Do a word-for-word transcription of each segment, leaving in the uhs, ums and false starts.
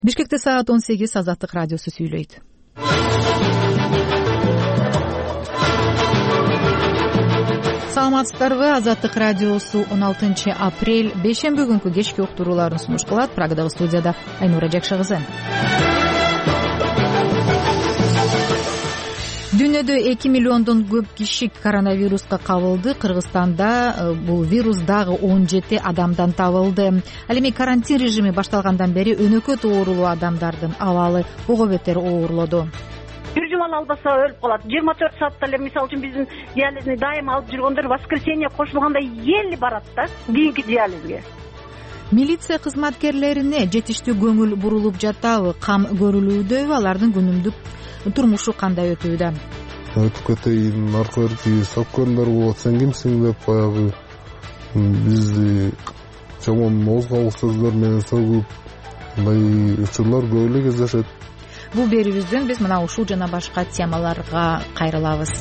Бишкекте саат он сегиз. Азаттык радиосу сүйлөйт. Саламатсыздарбы? Азаттык радиосу он алтынчы апрель бейшемби күнкү кечки уктурууларын сунуш кылат. Прагадагы студияда Айнура Жакшагызы. Дүйнөдө эки миллиондон көп киши коронавируска кабылды. Кыргызстанда бул вирус дагы он жети адамдан табылды. Ал эми карантин режими башталгандан бери өнөкөт оорулуу адамдардын абалы ого бетер оорлоду. Бир жуманы албаса өлүп калат. жыйырма төрт саатта эле мисалы үчүн биздин диализни дайыма алып жүргөндөр воскресенье кошулганда ели барат да кийинки диализге. Милиция кызматкерлерине жетиштүү көңүл бурулуп жатабы? Кам көрүлүүдөбү? Алардын күнүмдүк турмушу кандай өтүүдө? Өтүп кетейин, наркотик сапкандар болот, сен кимсиң деп баягы бизди жаман оозгалык сөздөр менен сөгүп, мындай учурлар көп эле кездешет. Бул берүүбүздөн биз мына ушул жана башка темаларга кайрылабыз.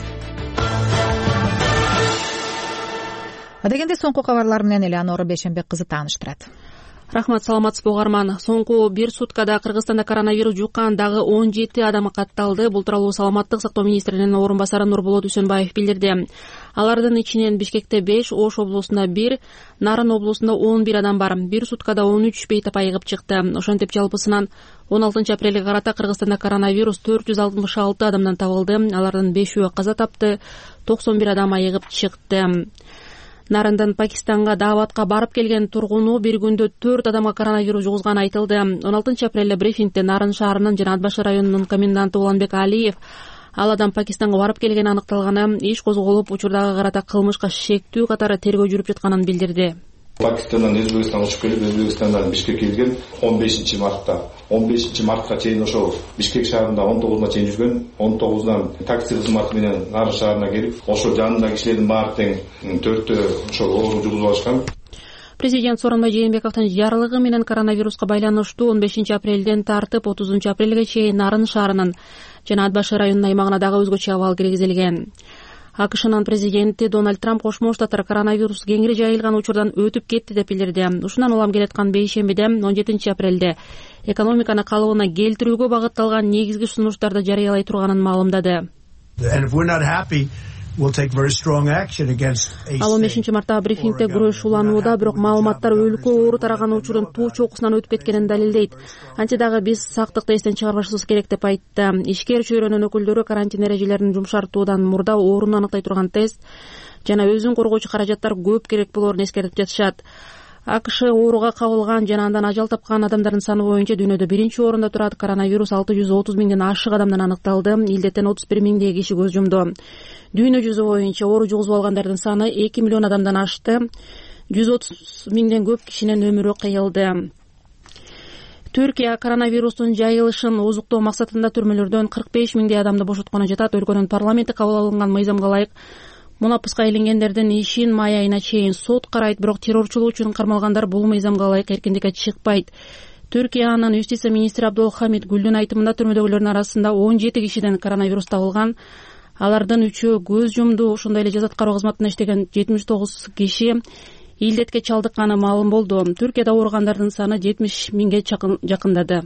Адегенде соңку кабарлар менен Элеонора Бейшембек кызы тааныштырат. Рахмат, саламатсызбы угарман. Соңку бир суткада Кыргызстанда коронавирус жуккан дагы он жети адам катталды. Бул тууралуу Саламаттык сактоо министринин орун басары Нурболот Үсөнбаев билдирди. Алардын ичинен Бишкекте беш, Ош облусунда бир, Нарын облусунда он бир адам бар. Бир суткада он үч бейтап айыгып чыкты. Ошентип жалпысынан он алтынчы апрелге карата Кыргызстанда коронавирус төрт жүз алтымыш алты адамдан табылды. Алардын бешөө каза тапты, токсон бир адам айыгып чыкты. Нарындан Пакистанга дааватка барып келген тургуну бир күндө төрт адамга коронавирус жугузганы айтылды. он алтынчы апрелде брифингде Нарын шаарынын жана Ат башы районунун коменданты Уланбек Алиев ал адам Пакистанга барып келгени аныкталганы, иш козголуп, учурдага карата кылмышка шектүү катары тергөө жүрүп жатканын билдирди. Пакистандан Өзбекстанга учуп келип, Өзбекстандан Бишкекке келген он бешинчи мартта. он бешинчи мартка чейин ошол Бишкек шаарында он тогузуна чейин жүргөн. он тогузунан такси кызматы менен Нарын шаарына келип, ошол жанындагы кишилердин баары тең төртөө ошол оору жугузуп алышкан. Президент Сооронбай Жээнбековдун жарлыгы менен коронавируска байланыштуу он бешинчи апрелден тартып отузунчу апрелге чейин Нарын шаарынын жана Ат башы районунун аймагына дагы өзгөчө абал киргизилген. АКШнын президенти Дональд Трамп Кошмо Штаттар коронавирус кеңири жайылган учурдан өтүп кетти деп билдирди. Ушундан улам келаткан бейшембиде он жетинчи апрелде экономиканы калыбына келтирүүгө багытталган негизги сунуштарды жарыялай турганын маалымдады. Ал он бешинчи мартта брифингде күрөш уланууда, бирок маалыматтар өлкө оору тараган учурун туу чокусунан өтүп кеткенин далилдейт. Антип дагы биз сактыкты эстен чыгарбашыбыз керек деп айтты. Ишкер чөйрөнүн өкүлдөрү карантин эрежелерин жумшартуудан мурда ооруну аныктай турган тест жана өзүн коргоочу каражаттар көп керек болоорун эскертип жатышат. АКШ ооруга кабылган жана андан ажал тапкан адамдардын саны боюнча дүйнөдө биринчи орунда турат. Коронавирус алты жүз отуз миңден ашык адамдан аныкталды. Илдеттен отуз бир миңдей киши көз жумду. Дүйнө жүзү боюнча оору жугузуп алгандардын саны эки миллион адамдан ашты. жүз отуз миңден көп кишинин өмүрү кыйылды. Түркия коронавирустун жайылышын озуктоо максатында түрмөлөрдөн кырк беш миңдей адамды бошоткону жатат. Өлкөнүн парламенти кабыл алынган мыйзамга ылайык мунапыска илингендердин ишин май айына чейин сот карайт, бирок террорчулук үчүн кармалгандар бул мыйзамга ылайык эркиндикке чыкпайт. Түркиянын юстиция министри Абдулхамид Гүлдүн айтымында түрмөдөгүлөрдүн арасында он жети кишиден коронавирус табылган. Алардын үчөө көз жумду. Ошондой эле жаза аткаруу кызматында иштеген жетимиш тогуз киши илдетке чалдыкканы маалым болду. Түркияда ооругандардын саны жетимиш миңге жакындады.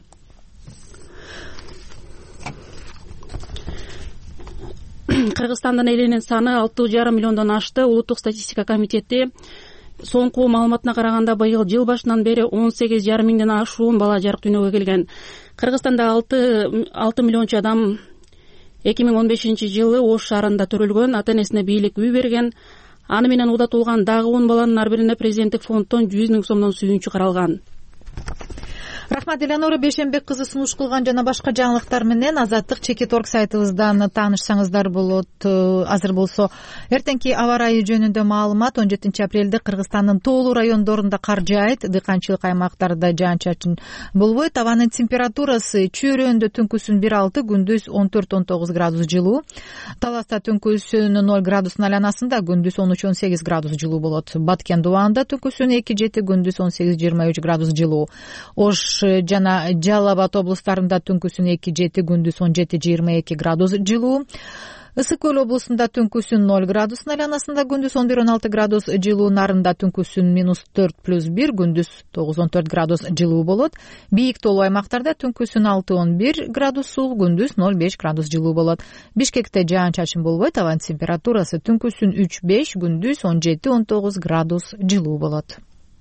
Кыргызстандын элинин саны алты жарым миллиондон ашты. Улуттук статистика комитети соңку маалыматына караганда быйыл жыл башынан бери он сегиз жарым миңден ашуун бала жарык дүйнөгө келген. Кыргызстанда алты миллиончу адам эки миң он бешинчи жылы Ош шаарында төрөлгөн, ата-энесине бийлик үй берген. Аны менен удатылган дагы он баланын ар бирине президенттик фонддон жүз миң сомдон сүйүнчү каралган. Рахмат, Элеонора Бейшембек кызы сунуш кылган жана башка жаңылыктар менен Азаттык чекит точка орг сайтыбыздан таанышсаңыздар болот. Азыр болсо эртеңки аба ырайы жөнүндө маалымат. он жетинчи апрелде Кыргызстандын тоолуу райондорунда кар жаайт, дыйканчылык аймактарда жаан-чачын болбойт. Абанын температурасы чөйрөндө түнкүсүн бир алты, күндүз он төрт он тогуз градус жылуу. Таласта түнкүсүн ноль градустун айланасында, күндүз он үч он сегиз градус жылуу болот. Баткен дубагында түнкүсүн эки жети, күндүз он сегиз жыйырма үч градус жылуу. Ош жана Жалал Абад облустарында түнкүсүн эки жети, күндүз он жети жыйырма эки градус жылуу. Ысык көл облусунда түнкүсүн ноль градус, айланасында күндүз он бир он алты градус жылуу, Нарында түнкүсүн минус төрт плюс бир, күндүз тогуз он төрт градус жылуу болот. Бийик тоолуу аймактарда түнкүсүн алты он бир градус суук, күндүз ноль беш градус жылуу болот. Бишкекте жаан-чачын болбойт, абанын температурасы түнкүсүн үч беш, күндүз он жети он тогуз градус жылуу болот.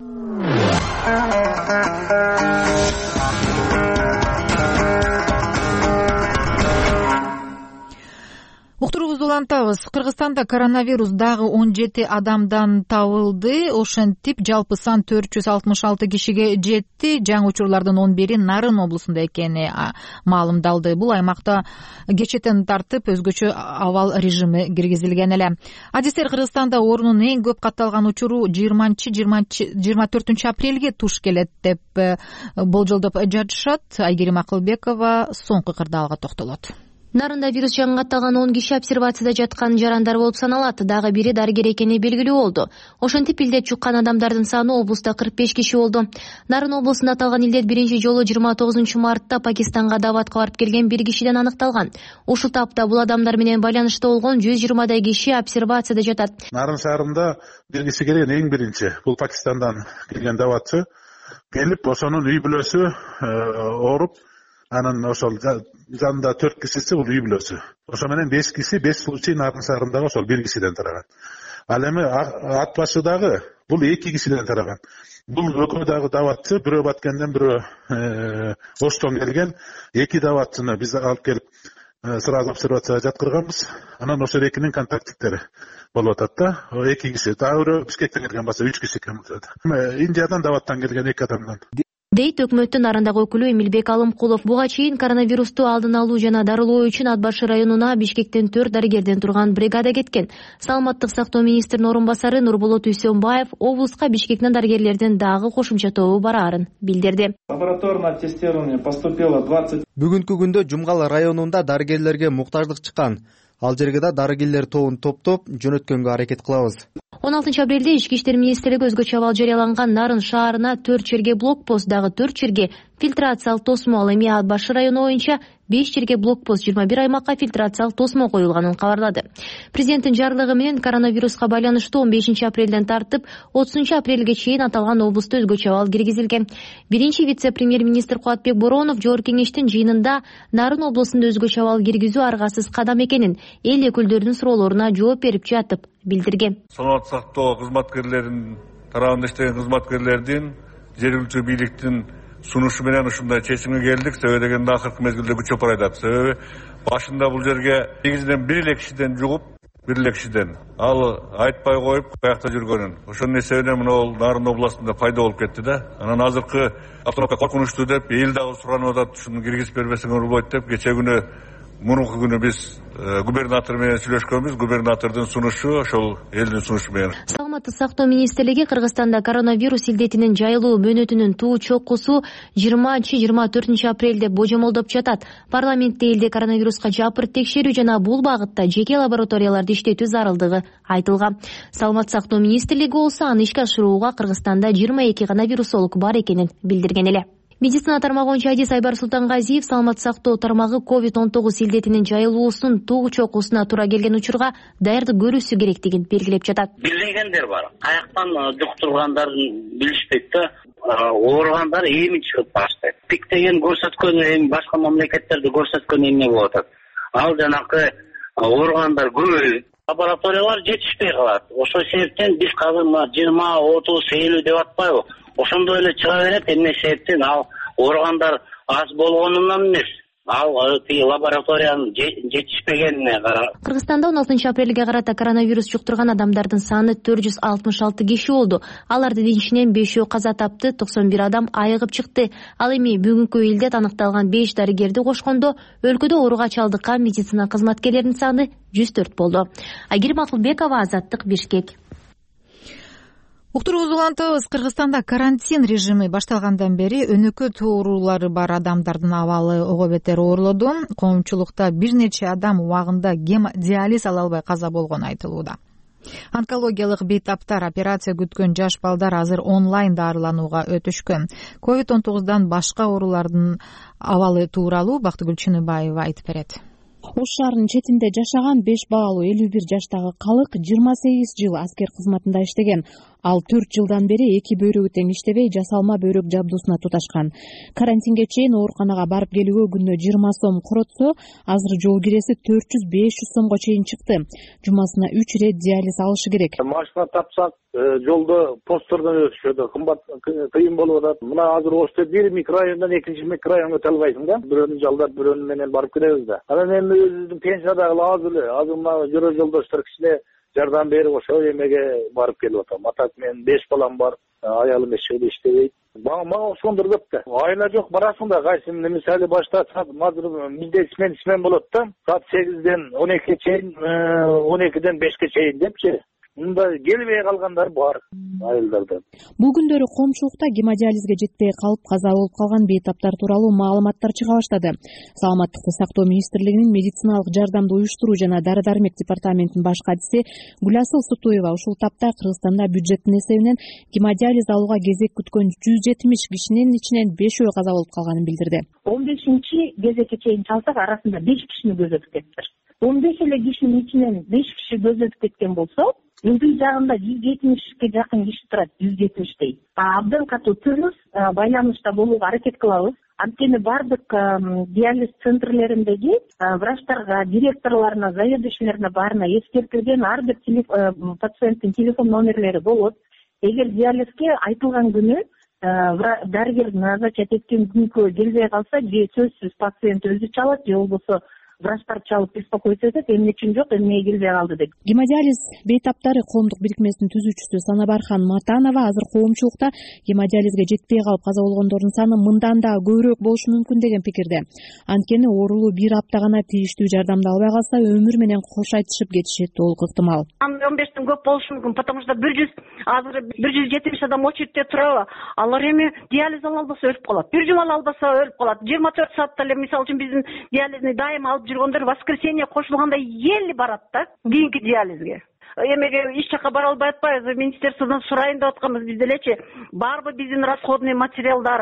Уктуруубузду улантабыз. Кыргызстанда коронавирус дагы он жети адамдан табылды. Ошентип жалпы сан төрт жүз алтымыш алты кишиге жетти. Жаңы учурлардын он бири Нарын облусунда экени маалымдалды. Бул аймакта кечэтен тартып өзгөчө абал режими киргизилген эле. Адистер, Кыргызстанда оорунун эң көп катталган учуру жыйырманчы жыйырма төртүнчү апрелге туш келет деп болжолдоп жатышат. Айгерим Акылбекова соңку кырдаалга токтолот. Нарында вирус жаңы катталган он киши обсервацияда жаткан жарандар болуп саналат. Дагы бири дарыгер экени белгилүү болду. Ошентип илдет жуккан адамдардын саны облуста кырк беш киши болду. Нарын облусунда аталган илдет биринчи жолу жыйырма тогузунчу мартта Пакистанга даватка барып келген бир кишиден аныкталган. Ушул тапта бул адамдар менен байланышта болгон жүз жыйырмадай киши обсервацияда жатат. Нарын шаарында бир киши келген, эң биринчи. Бул Пакистандан келген даватчы. Келип, ошонун үй бүлөсү ооруп, анын ошол жанында төрт кишиси бул үй бүлөсү. Ошо менен беш киши, беш случай Нарын шаарындагы ошол бир кишиден тараган. Ал эми ат башыдагы бул эки кишиден тараган. Бул экөө дагы даватчы, бирөө Баткенден, бирөө Оштон келген. Эки даватчыны биз алып келип сразу обсервацияга жаткырганбыз. Анан ошол экинин контактиктери болуп атат да. Эки киши, дагы бирөө Бишкектен келген болсо үч киши экен болот. Индиядан даваттан келген эки адамдан. Дейт өкмөттүн Нарындагы өкүлү Эмилбек Алымкулов. Буга чейин коронавирусту алдын алуу жана дарылоо үчүн Ат башы районуна Бишкектен төрт дарыгерден турган бригада кеткен. Саламаттык сактоо министринин орун басары Нурболот Үсөнбаев облуска Бишкектен дарыгерлердин дагы кошумча тобу бараарын билдирди. Лабораторное тестирование поступило двадцать. Бүгүнкү күндө Жумгал районунда дарыгерлерге муктаждык чыккан. Ал жерге да дарыгерлер тобун топтоп жөнөткөнгө аракет кылабыз. он алтынчы апрелде Ички иштер министрлиги өзгөчө абал жарыяланган Нарын шаарына төрт жерге блокпост, дагы төрт жерге фильтрациялык тосмо, ал эми Ат башы району боюнча беш жерге блокпост, жыйырма бир аймакка фильтрациялык тосмо коюлганын кабарлады. Президенттин жарлыгы менен коронавируска байланыштуу он бешинчи апрелден тартып отузунчу апрелге чейин аталган облусту өзгөчө абал киргизилген. Биринчи вице-премьер-министр Кубатбек Боронов жогорку кеңештин жыйынында Нарын облусунда өзгөчө абал киргизүү аргасыз кадам экенин, эл өкүлдөрүнүн суроолоруна жооп берип жатып билдирген. Саламаттык сактоо кызматкерлеринин тарабында иштеген кызматкерлердин жергиликтүү бийликтин сунушу менен ушундай чечимге келдик. Себеби дегенде акыркы мезгилде күчөп барайдат. Себеби башында бул жерге негизинен бир эле кишиден жугуп, бир эле кишиден ал айтпай коюп каякта жүргөнүн. Ошонун эсебинен мына Нарын областында пайда болуп кетти да. Анан азыркы обстановка коркунучтуу деп эл дагы суранып атат, ушуну киргизип бербесең болбойт деп. Кече күнү мурунку күнү биз губернатор менен сүйлөшкөнбүз. Губернатордун сунушу ошол элдин сунушу менен. Саламаттык сактоо министрлиги Кыргызстанда коронавирус илдетинин жайылуу мөөнөтүнүн туу чокусу жыйырманчы жыйырма төртүнчү апрель деп божомолдоп жатат. Парламентте элде коронавируска жапырт текшерүү жана бул багытта жеке лабораторияларды иштетүү зарылдыгы айтылган. Саламаттык сактоо министрлиги болсо аны ишке ашырууга Кыргызстанда жыйырма эки гана вирусолог бар экенин билдирген эле. Медицина тармагы боюнча адис Айбар Султангазиев саламаттык сактоо тармагы ковид он тогуз илдетинин жайылуусунун туу чокусуна туура келген учурга даярдык көрүүсү керектигин белгилеп жатат. Билбегендер бар. Каяктан жуктургандарын билишпейт да. Ооругандар эми чыгып баштайт. Пик деген көрсөткөнү эми башка мамлекеттерде көрсөткөн эмне болуп атат. Ал жанакы ооругандар көбөйүп, лабораториялар жетишпей калат. Ошол себептен биз казыр жыйырма, отуз, элүү деп атпайбы? Ошондой эле чыга берет. Эмне себептен ал ооругандар аз болгонунан эмес, ал тиги лабораториянын жетишпегенине карап. Кыргызстанда он алтынчы апрелге карата коронавирус жуктурган адамдардын саны төрт жүз алтымыш алты киши болду. Алардын ичинен бешөө каза тапты, токсон бир адам айыгып чыкты. Ал эми бүгүнкү илдет аныкталган беш дарыгерди кошкондо өлкөдө ооруга чалдыккан медицина кызматкерлеринин саны жүз төрт болду. Айгерим Акылбекова, Азаттык, Бишкек. Уктуруубузду улантабыз. Кыргызстанда карантин режими башталгандан бери өнөкөт оорулары бар адамдардын абалы ого бетер оорлоду. Коомчулукта бир нече адам убагында гемодиализ ала албай каза болгону айтылууда. Онкологиялык бейтаптар, операция күткөн жаш балдар азыр онлайн дарыланууга өтүшкөн. ковид он тогуздан башка оорулардын абалы тууралуу Бактыгүл Чыныбаева айтып берет. Ош шаарынын четинде жашаган беш балалуу элүү бир жаштагы калык жыйырма сегиз жыл аскер кызматында иштеген. Ал төрт жылдан бери эки бөйрөгү тең иштебей жасалма бөйрөк жабдуусуна туташкан. Карантинге чейин ооруканага барып келүүгө күнүнө жыйырма сом коротсо, азыр жол киреси төрт жүз беш жүз сомго чейин чыкты. Жумасына үч ирет диализ алышы керек. Машина тапсак, жолдо посттордон өтүшөт, кымбат кыйын болуп атат. Мына азыр Ошто бир микрорайондон экинчи микрорайонго өтө албайсың да. Бирөөнү жалдап, бирөөнү менен барып келебиз да. Анан эми өзүбүздүн пенсиядагы аз эле, азыр мына жөрө жолдоштор кичине жардам берип ошо эмеге барып келип атам. Атак мен беш балам бар, аялым эчеде иштебейт. Мага ошондор көп да. Айла жок, барасың да, кайсы мисалы башта азыр бизде смен смен болот да. Саат сегизден он экиге чейин, он экиден бешке чейин депчи. Мында келбей калгандар бар айылдарда. Бул күндөрү коомчулукта гемодиализге жетпей калып каза болуп калган бейтаптар тууралуу маалыматтар чыга баштады. Саламаттыкты сактоо министрлигинин медициналык жардамды уюштуруу жана дары-дармек департаментинин баш катчысы Гүласыл Сутуева ушул тапта Кыргызстанда бюджеттин эсебинен гемодиализ алууга кезек күткөн жүз жетимиш кишинин ичинен бешөө каза болуп калганын билдирди. он бешинчи кезекке чейин чалсак арасында беш кишини көзөтүп кетиптир. он беш эле кишинин ичинен беш киши көзөтүп кеткен болсо, үй жагында жүз жетимишке жакын киши турат, жүз жетимиштей. Абдан катуу түрүбүз, байланышта болууга аракет кылабыз. Анткени бардык диализ центрлериндеги врачтарга, директорлоруна, заведующийлерине баарына эскертилген, ар бир пациенттин телефон номерлери болот. Эгер диализге айтылган күнү дарыгер назначать эткен күнгө келбей калса, же сөзсүз пациент өзү чалат, же болбосо врачтар чалып беспокоиться этет, эмне үчүн жок, эмнеге келбей калды деп. Гемодиализ бейтаптары коомдук бирикмесинин түзүүчүсү Санабархан Матанова азыр коомчулукта гемодиализге жетпей калып каза болгондордун саны мындан да көбүрөөк болушу мүмкүн деген пикирде. Анткени оорулуу бир апта гана тийиштүү жардамды албай калса, өмүр менен кош айтышып кетиши толук ыктымал. он бештен көп болушу мүмкүн, потому что бир жүз азыр бир жүз жетимиш адам очередте турабы. Алар эми диализ ала албаса өлүп калат. Бир жума ала албаса өлүп калат. жыйырма төрт саатта эле мисалы үчүн биздин диализни дайыма алып жүргөндөр воскресенье кошулганда ели барат да кийинки диализге. Эмеге иш жака бара албай атпайбыз, министерстводон сурайын деп атканбыз. Биз делечи барбы биздин расходный материалдар,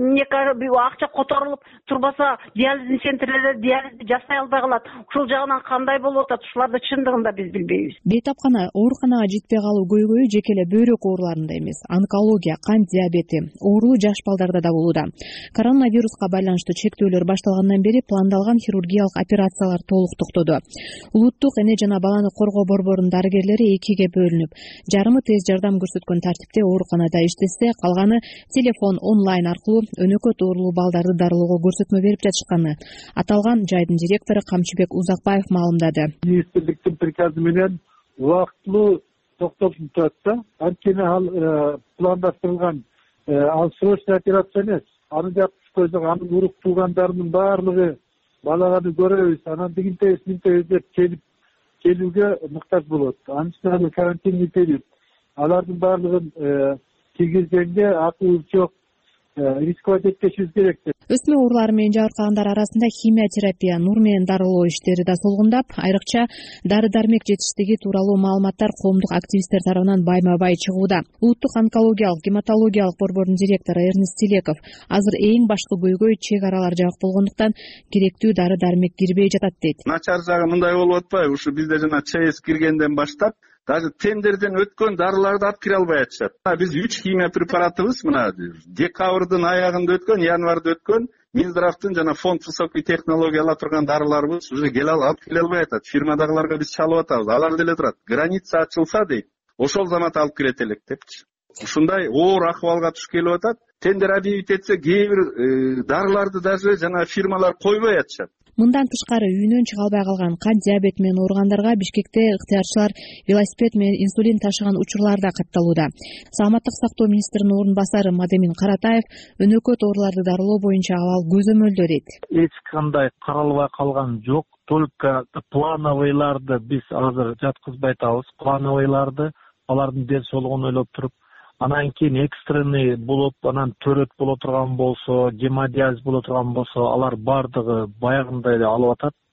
акча которулуп турбаса диализдин центрлери диализди жасай албай калат. Ушул жагынан кандай болуп атат, ушуларды чындыгында биз билбейбиз. Бейтапкана ооруканага жетпей калуу көйгөйү жеке эле бөйрөк ооруларында эмес, онкология, кант диабети, оорулуу жаш балдарда да болууда. Коронавируска байланыштуу чектөөлөр башталгандан бери пландалган хирургиялык операциялар толук токтоду. Улуттук эне жана баланы коргоо борборунун дарыгерлери экиге бөлүнүп, жарымы тез жардам көрсөткөн тартипте ооруканада иштесе, калганы телефон онлайн аркылуу өнөкөт оорулуу балдарды дарылоого көрсөтмө берип жатышканы аталган жайдын директору Камчыбек Узакбаев маалымдады. Министрликтин приказы менен убактылуу токтотуп турат да. Анткени ал пландаштырылган ал срочный операция эмес. Аны жапып койсок, анын урук туугандарынын баардыгы балаганы көрөбүз, анан дигинтебиз мынтебиз деп келип келүүгө муктаж болот. Анын карантинный период. Алардын баардыгын киргизгенге акыл жок, рисковать этпешибиз керек деп. Өсмө оорулары менен жабыркагандар арасында химия терапия, нур менен дарылоо иштери да солгундап, айрыкча дары-дармек жетиштиги тууралуу маалыматтар коомдук активисттер тарабынан байма-бай чыгууда. Улуттук онкологиялык, гематологиялык борбордун директору Эрнест Тилеков азыр эң башкы көйгөй чек аралар жабык болгондуктан керектүү дары-дармек кирбей жатат дейт. Начар жагы мындай болуп атпайбы? Ушу бизде жана ЧС киргенден баштап даже тендерден өткөн дарыларды алып кире албай атышат. Биз үч химия препаратыбыз мына декабрдын аягында өткөн, январда өткөн Минздравдын жана фонд высокий технология ала турган дарыларыбыз уже келе алып келе албай атат. Фирмадагыларга биз чалып атабыз. Алар деле турат. Граница ачылса дейт. Ошол замат алып кирет элек депчи. Ушундай оор акыбалга туш келип атат. Тендер объявить этсе, кээ бир дарыларды даже жана фирмалар койбой атышат. Мындан тышкары үйүнөн чыга албай калган кант диабети менен ооругандарга Бишкекте ыктыярчылар велосипед менен инсулин ташыган учурлар да катталууда. Саламаттык сактоо министринин орун басары Мадемин Каратаев өнөкөт ооруларды дарылоо боюнча абал көзөмөлдө дейт. Эч кандай каралбай калган жок, только плановыйларды биз азыр жаткызбай атабыз. Плановыйларды алардын ден соолугун ойлоп туруп, анан кийин экстренный болуп, анан төрөт боло турган болсо, гемодиализ боло турган болсо, алар бардыгы баягындай эле алып атат.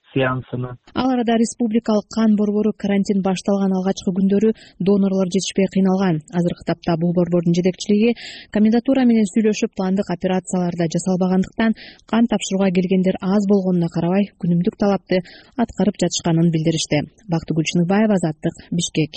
сеансыны. Ал арада республикалык кан борбору карантин башталган алгачкы күндөрү донорлор жетишпей кыйналган. Азыркы тапта бул борбордун жетекчилиги комендатура менен сүйлөшүп пландык операциялар да жасалбагандыктан кан тапшырууга келгендер аз болгонуна карабай күнүмдүк талапты аткарып жатышканын билдиришти. Бактыгүл Чыныбаева, Азаттык, Бишкек.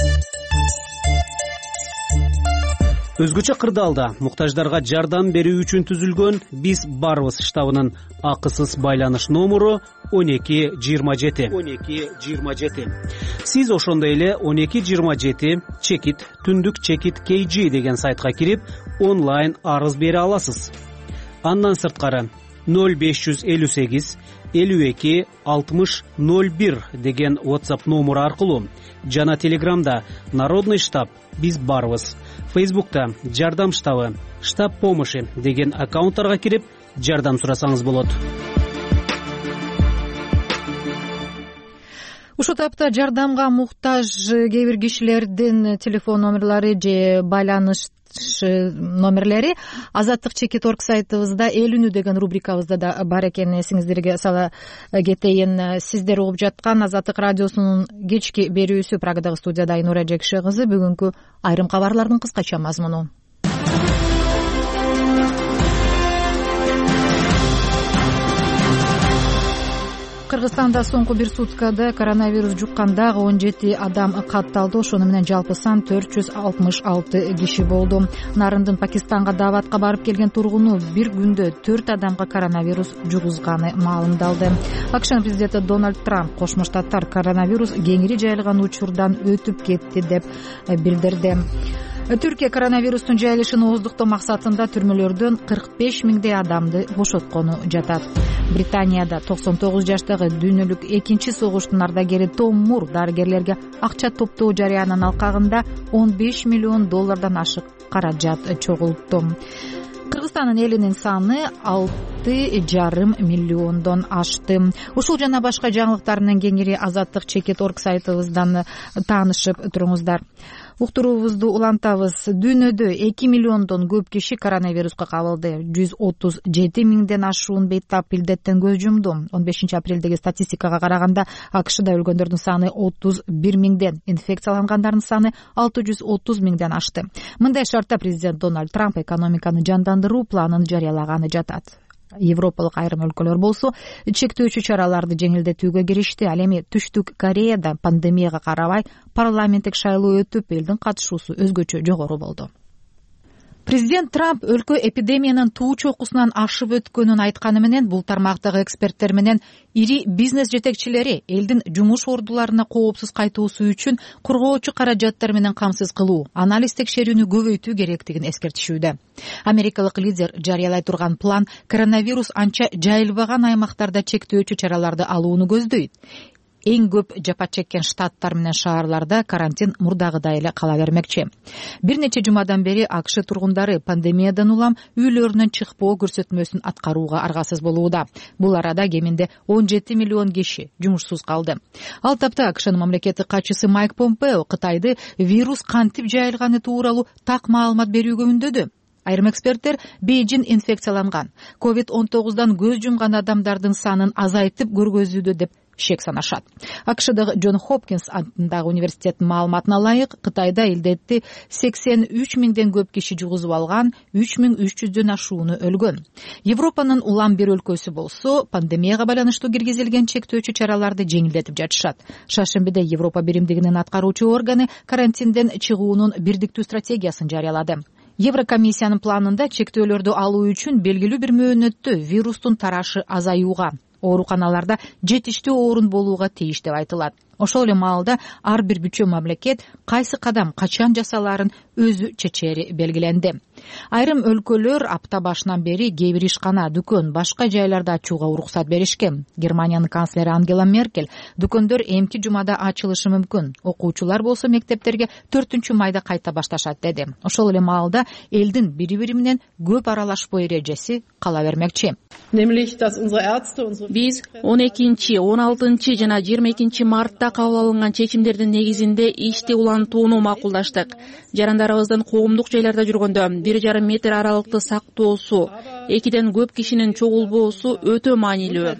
Өзгөчө кырдаалда муктаждарга жардам берүү үчүн түзүлгөн Биз барбыз штабынын акысыз байланыш номуру он эки жыйырма жети. он эки жыйырма жети. Сиз ошондой эле он эки жыйырма жети чекит түндүк чекит кей жи деген сайтка кирип онлайн арыз бере аласыз. Андан сырткары ноль беш жүз элүү сегиз элүү эки алтымыш ноль бир деген WhatsApp номуру аркылуу жана Телеграмда Народный штаб Биз барбыз, Фейсбукта Жардам штабы, штаб помощи деген аккаунттарга кирип жардам сурасаңыз болот. Ушул тапта жардамга муктаж кээ бир кишилердин телефон номерлери же байланыш номерлери Азаттык чекит орг сайтыбызда элүүнү деген рубрикабызда да бар экенин эсиңиздерге сала кетейин. Сиздер угуп жаткан Азаттык радиосунун кечки берүүсү. Прагадагы студияда Айнура Жекше кызы. Бүгүнкү айрым кабарлардын кыскача мазмуну. Кыргызстанда соңку бир суткада коронавирус жуккан дагы он жети адам катталды. Ошону менен жалпы сан төрт жүз алтымыш алты киши болду. Нарындын Пакистанга дааватка барып келген тургуну бир күндө төрт адамга коронавирус жугузганы маалымдалды. АКШнын президенти Дональд Трамп Кошмо Штаттар коронавирус кеңири жайылган учурдан өтүп кетти деп билдирди. Түркия коронавирустун жайылышын ооздуктоо максатында түрмөлөрдөн кырк беш миңдей адамды бошоткону жатат. Британияда токсон тогуз жаштагы дүйнөлүк экинчи согуштун ардагери Том Мур дарыгерлерге акча топтоо жарыянын алкагында он беш миллион доллардан ашык каражат чогултту. Кыргызстандын элинин саны алты жарым миллиондон ашты. Ушул жана башка жаңылыктар менен кеңири Азаттык чекит орг сайтыбыздан таанышып туруңуздар. Уктуруубузду улантабыз. Дүйнөдө эки миллиондон көп киши коронавируска кабылды. жүз отуз жети миңден ашуун бейтап илдеттен көз жумду. он бешинчи апрелдеги статистикага караганда АКШда өлгөндөрдүн саны отуз бир миңден, инфекциялангандардын саны алты жүз отуз миңден ашты. Мындай шартта президент Дональд Трамп экономиканы жандандыруу планын жарыялаганы жатат. Европалык айрым өлкөлөр болсо чектөөчү чараларды жеңилдетүүгө киришти. Ал эми Түштүк Кореяда пандемияга карабай парламенттик шайлоо өтүп, элдин катышуусу өзгөчө жогору болду. Президент Трамп өлкө эпидемиянын туу чокусунан ашып өткөнүн айтканы менен бул тармактагы эксперттер менен ири бизнес жетекчилери элдин жумуш ордуларына коопсуз кайтуусу үчүн кургоочу каражаттар менен камсыз кылуу, анализ текшерүүнү көбөйтүү керектигин эскертишүүдө. Америкалык лидер жарыялай турган план коронавирус анча жайылбаган аймактарда чектөөчү чараларды алууну көздөйт. Эң көп жапа чеккен штаттар менен шаарларда карантин мурдагыдай эле кала бермекчи. Бир нече жумадан бери АКШ тургундары пандемиядан улам үйлөрүнөн чыкпоо көрсөтмөсүн аткарууга аргасыз болууда. Бул арада кеминде он жети миллион киши жумушсуз калды. Ал тапта АКШнын мамлекеттик катчысы Майк Помпео Кытайды вирус кантип жайылганы тууралуу так маалымат берүүгө үндөдү. Айрым эксперттер Бейжин инфекцияланган, ковид он тогуздан көз жумган адамдардын санын азайтып көргөзүүдө деп шек санашат. АКШдагы Джон Хопкинс атындагы университеттин маалыматына ылайык, Кытайда илдетти сексен үч миңден көп киши жугузуп алган, үч миң үч жүздөн ашууну өлгөн. Европанын улам бир өлкөсү болсо, пандемияга байланыштуу киргизилген чектөөчү чараларды жеңилдетип жатышат. Шаршембиде Европа биримдигинин аткаруучу органы карантинден чыгуунун бирдиктүү стратегиясын жарыялады. Еврокомиссиянын планында чектөөлөрдү алуу үчүн белгилүү бир мөөнөттө вирустун тарашы азаюуга, ооруканаларда жетиштүү орун болууга тийиш деп айтылат. Ошол эле маалда ар бир бүчө мамлекет кайсы кадам качан жасалаарын өзү чечери белгиленди. Айрым өлкөлөр апта башынан бери кээ бир ишкана, дүкөн, башка жайларда ачууга уруксат беришкен. Германиянын канцлери Ангела Меркель дүкөндөр эмки жумада ачылышы мүмкүн. Окуучулар болсо мектептерге төртүнчү майда кайта башташат деди. Ошол эле маалда элдин бири-бири менен көп аралашпоо эрежеси кала бермекчи. Биз он экинчи, он алтынчы жана жыйырма экинчи мартта кабыл алынган чечимдердин негизинде ишти улантууну макулдаштык. Жарандарыбыздын коомдук жайларда жүргөндө бир бир жарым метр аралыкты сактоосу, экиден көп кишинин чогулбоосу өтө маанилүү.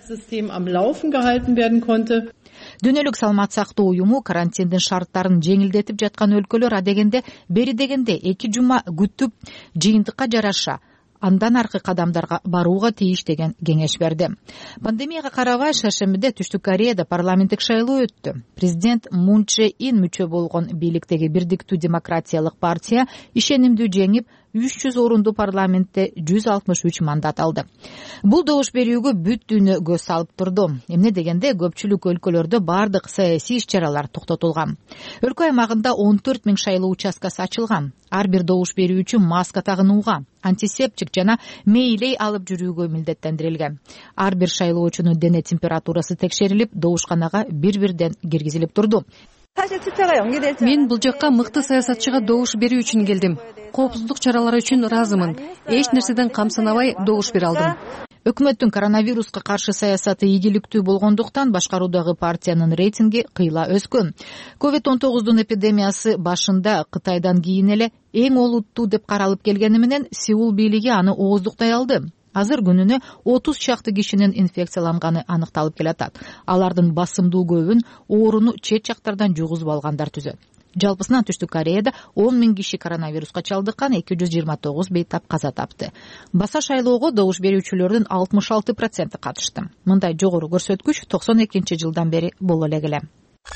Дүйнөлүк саламат сактоо уюму карантиндин шарттарын жеңилдетип жаткан өлкөлөр адегенде бери дегенде эки жума күтүп жыйынтыкка жараша андан аркы кадамдарга барууга тийиш деген кеңеш берди. Пандемияга карабай шаршембиде Түштүк Кореяда парламенттик шайлоо өттү. Президент Мун Чже Ин мүчө болгон бийликтеги Бирдиктүү демократиялык партия ишенимдүү жеңип, үч жүз орунду парламентте жүз алтымыш үч мандат алды. Бул добуш берүүгө бүт дүйнө көз салып турду. Эмне дегенде көпчүлүк өлкөлөрдө бардык саясий иш-чаралар токтотулган. Өлкө аймагында он төрт миң шайлоо участкасы ачылган. Ар бир добуш берүүчү маска тагынууга, антисептик жана мейлей алып жүрүүгө милдеттендирилген. Ар бир шайлоочунун дене температурасы текшерилип, добушканага бир-бирден киргизилип турду. Мен бул жакка мыкты саясатчыга добуш берүү үчүн келдим. Коопсуздук чаралары үчүн ыраазымын. Эч нерседен камсынабай добуш бере алдым. Өкмөттүн коронавируска каршы саясаты ийгиликтүү болгондуктан башкаруудагы партиянын рейтинги кыйла өскөн. ковид он тогуздун эпидемиясы башында Кытайдан кийин эле эң олуттуу деп каралып келгени менен Сеул бийлиги аны ооздуктай алды. Азыр күнүнө отуз чакты кишинин инфекцияланганы аныкталып келатат. Алардын басымдуу көбүн ооруну чет жактардан жугузуп алгандар түзөт. Жалпысынан Түштүк Кореяда он миң киши коронавируска чалдыккан, эки жүз жыйырма тогуз бейтап каза тапты. Баса шайлоого добуш берүүчүлөрдүн алтымыш алты проценти катышты. Мындай жогору көрсөткүч токсон экинчи жылдан бери боло эле келе.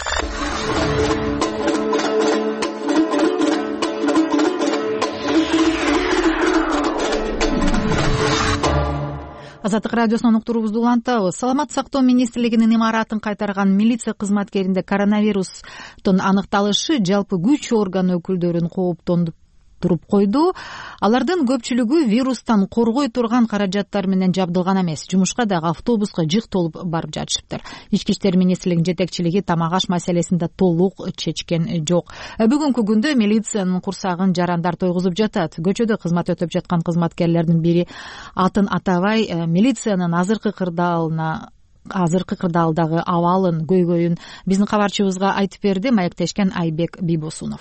Азаттык радиосунун уктуруубузду улантабыз. Саламат сактоо министрлигинин имаратын кайтарган милиция кызматкеринде коронавирустун аныкталышы жалпы күч орган өкүлдөрүн кооптонуп туруп койду. Алардын көпчүлүгү вирустан коргой турган каражаттар менен жабдылган эмес. Жумушка дагы автобуска жык толуп барып жатышыптыр. Ички иштер министрлигинин жетекчилиги тамак аш маселесин да толук чечкен жок. Бүгүнкү күндө милициянын курсагын жарандар тойгузуп жатат. Көчөдө кызмат өтөп жаткан кызматкерлердин бири атын атабай милициянын азыркы кырдаалына азыркы кырдаалдагы абалын, көйгөйүн биздин кабарчыбызга айтып берди. Маектешкен Айбек Бийбосунов.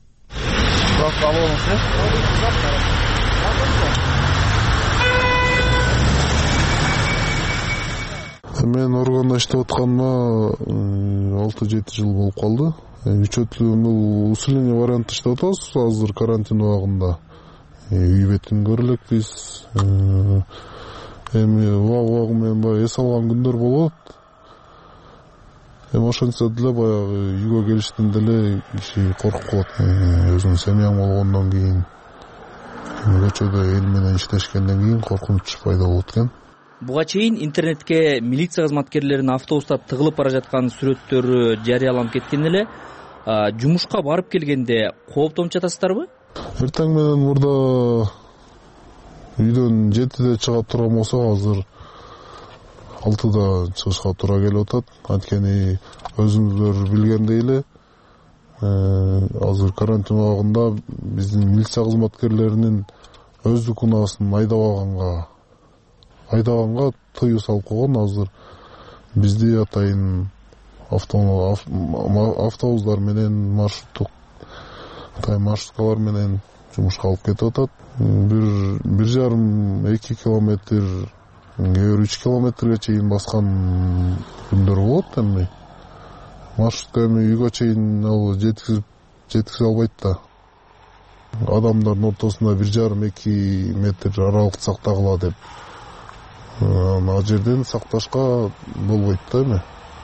Мен органда иштеп атканыма алты жети жыл болуп калды. Үчөтү усиление вариантта иштеп атабыз азыр карантин убагында. Үй бетин көрө элекпиз. Эми убагы менен баягы эс алган күндөр болот. Эми ошентсе деле баягы үйгө келиштен деле киши коркуп калат. Өзүнүн семьяң болгондон кийин, көчөдө эл менен иштешкенден кийин коркунуч пайда болот экен. Буга чейин интернетке милиция кызматкерлеринин автобуста тыгылып бара жаткан сүрөттөрү жарыяланып кеткен эле. Жумушка барып келгенде кооптонуп жатасыздарбы? Эртең менен мурда үйдөн жетиде чыга турган болсок, азыр алтыда чыгышка туура келип атат. Анткени өзүңүздөр билгендей эле, азыр карантин убагында биздин милиция кызматкерлеринин өздүк унаасын айдабаганга айдаганга тыюу салып койгон. Азыр бизди атайын автобустар менен маршруттук атайын маршруткалар менен жумушка алып кетип атат. Бир бир жарым эки километр, кээ бир үч километрге чейин баскан күндөр болот. Эми маршрутка эми үйгө чейин ал жеткизип жеткизе албайт да. Адамдардын ортосунда бир жарым эки метр аралыкты сактагыла деп ал жерден сакташка болбойт да. Эми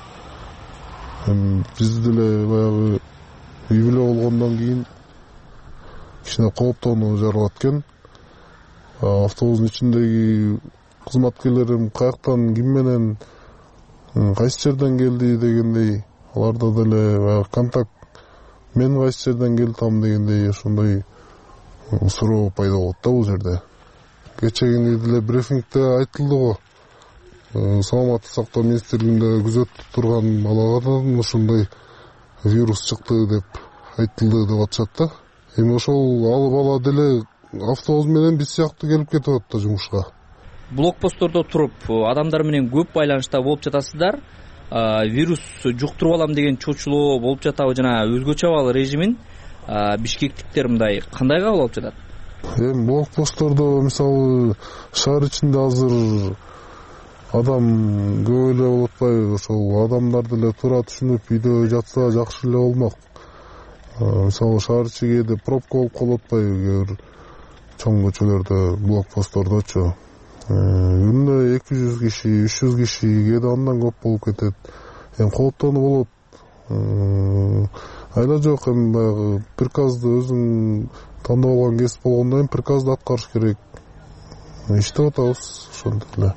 эми биз деле баягы үй бүлө болгондон кийин кичине кооптонуу жаралат экен. Автобустун ичиндеги кызматкерлерим каяктан, ким менен, кайсы жерден келди дегендей, аларда деле контакт, мен кайсы жерден келдим дегендей ошондой суроо пайда болот да бул жерде. Кечээни деле брифингде айтылды го. Саламаттык сактоо министрлигинде күзөтүп турган баладан ошондой вирус чыкты деп айтылды деп атышат да. Эми ошол ал бала деле автобус менен биз сыяктуу келип кетип атат да жумушка. Блокпосттордо туруп адамдар менен көп байланышта болуп жатасыздар. Вирус жуктуруп алам деген чочулоо болуп жатабы жана өзгөчө абал режимин бишкектиктер мындай кандай кабыл алып жатат? эми блокпосттордо мисалы шаар ичинде азыр адам көп эле болуп атпайбы, ошол адамдар деле туура түшүнүп үйдө жатса жакшы эле болмок. Мисалы шаар ичи кээде пробка болуп калып атпайбы, кээ бир чоң көчөлөрдө блокпосттордочу күнүнө эки жүз киши үч жүз киши кээде андан көп болуп кетет. Эми кооптонуу болот. Айла жок, эми баягы приказды өзүң тандап алган кесип болгондон кийин приказды аткарыш керек. Иштеп атабыз ошондой эле.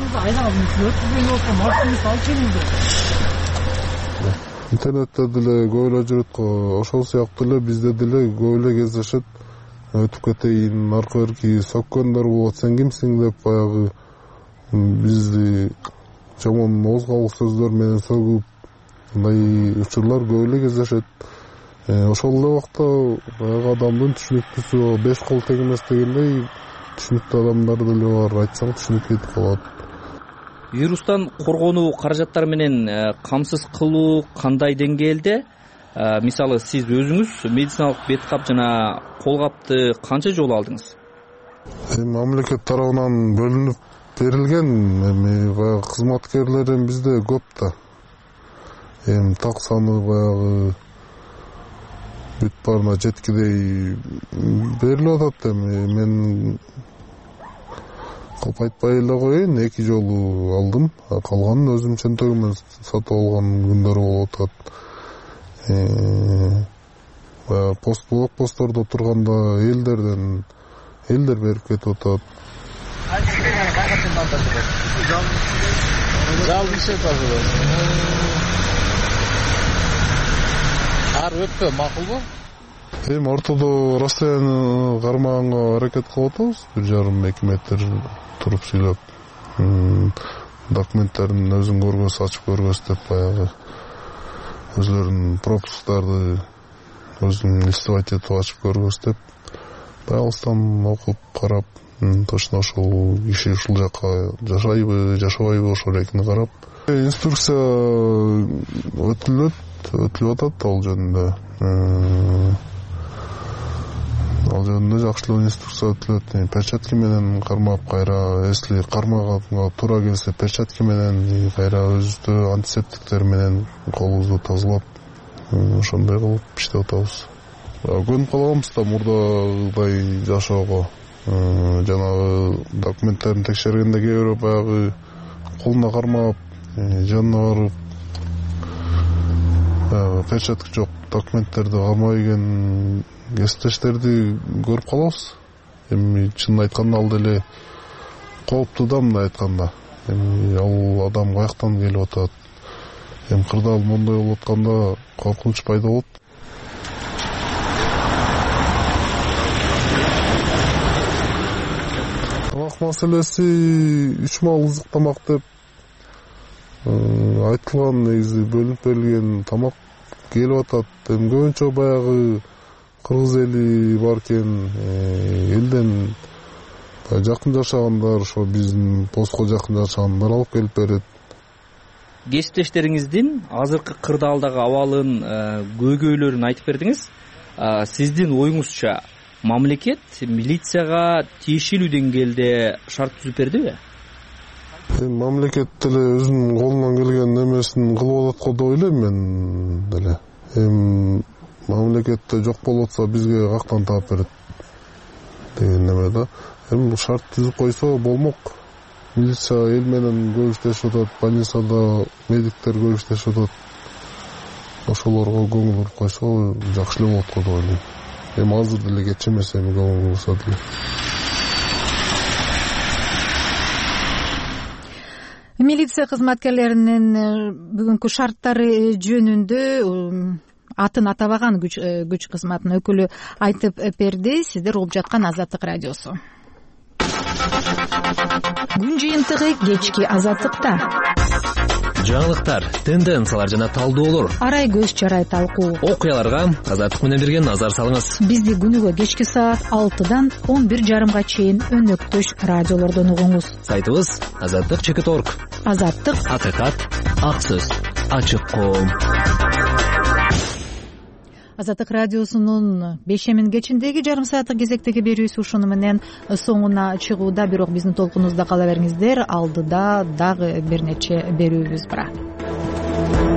Интернетте деле көп эле жүрөт го, ошол сыяктуу эле бизде деле көп эле кездешет. Өтүп кетейин, аркы берки сөккөндөр болот, сен кимсиң деп баягы бизди жаман оозгалык сөздөр менен сөгүп, мындай учурлар көп эле кездешет. Ошол эле убакта баягы адамдын түшүнүктүүсү беш кол тең эмес дегендей түшүнүктүү адамдар деле бар, айтсаң түшүнүп кетип калат. Вирустан коргонуу каражаттары менен камсыз кылуу кандай деңгээлде? Мисалы сиз өзүңүз медициналык бет кап жана кол капты канча жолу алдыңыз? Эми мамлекет тарабынан бөлүнүп берилген, эми баягы кызматкерлер эми бизде көп да. Эми так саны баягы бүт барына жеткидей берилип атат. Эми мен калп айтпай эле коеюн, эки жолу алдым, калганын өзүм чөнтөгүмөн сатып алган күндөрү болуп атат. Баягы пост блокпосттордо турганда элдерден элдер берип кетип атат. Ар өтпө макулбу? Эми ортодо расстояние кармаганга аракет кылып атабыз, бир жарым эки метр туруп сүйлөп. Документтерин өзүң көргөз, ачып көргөз деп баягы өзлөрүнүн пропусктарды өзүң листовать этип ачып көргөз деп баягы алыстан окуп карап, точно ошол киши ушул жакка жашайбы, жашабайбы ошол экини карап, инструкция өтүлөт, өтүлүп атат ал жөнүндө. Ал жөнүндө жакшы эле инструкция өтүлөт. Перчатка менен кармап, кайра если кармаганга туура келсе перчатка менен, кайра өзүбүздө антисептиктер менен колубузду тазалап, ошондой кылып иштеп атабыз. Көнүп калганбыз да мурдагыдай жашоого. Жанагы документтерин текшергенде кээ бирөө баягы колуна кармап, жанына барып перчатка жок документтерди кармай келген кесиптештерди көрүп калабыз. Эми чынын айтканда ал деле кооптуу да, мындай айтканда. Эми ал адам каяктан келип атат? Эми кырдаал мондой болуп атканда коркунуч пайда болот. Тамак маселеси үч маал ызык тамак деп айтылган, негизи бөлүнүп берилген тамак келип атат. Эми көбүнчө баягы кыргыз эли бар экен, элден жакын жашагандар, ошо биздин постко жакын жашагандар алып келип берет. Кесиптештериңиздин азыркы кырдаалдагы абалын көйгөйлөрүн айтып бердиңиз. Сиздин оюңузча мамлекет милицияга тиешелүү деңгээлде шарт түзүп бердиби? Эми мамлекет деле өзүнүн колунан келген немесин кылып атат го деп ойлойм мен деле. Эми мамлекетте жок болуп атса бизге каяктан таап берет деген неме да. Эми шарт түзүп койсо болмок. Милиция эл менен көп иштешип атат, больницада медиктер көп иштешип атат. Ошолорго көңүл буруп койсо жакшы эле болот го деп ойлойм. Эми азыр деле кеч эмес, эми көңүл бурса деле. Милиция кызматкерлеринин бүгүнкү шарттары жөнүндө атын атабаган күч кызматынын өкүлү айтып берди. Сиздер угуп жаткан Азаттык радиосу. Күн жыйынтыгы кечки Азаттыкта. Жаңылыктар, тенденциялар жана талдоолор, арай көз чарай талкуу, окуяларга Азаттык менен бирге назар салыңыз. Бизди күнүгө кечки саат алтыдан он бир жарымга чейин өнөктөш радиолордон угуңуз. Сайтыбыз азаттык чекит точка орг. Азаттык, акыйкат, ак сөз, ачык коом. Азаттык радиосунун бешемин кечиндеги жарым сааттык кезектеги берүүсү ушуну менен соңуна чыгууда, бирок биздин толкунубузда кала бериңиздер, алдыда дагы бир нече берүүбүз бар.